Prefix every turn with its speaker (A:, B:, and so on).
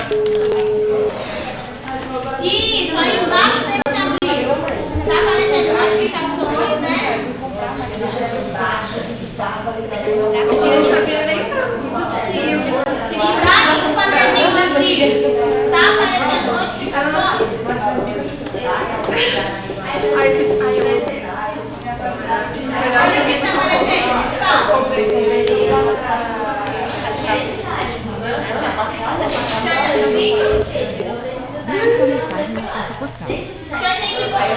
A: Isso, aí embaixo tem que abrir. Tá aparecendo notificações, né?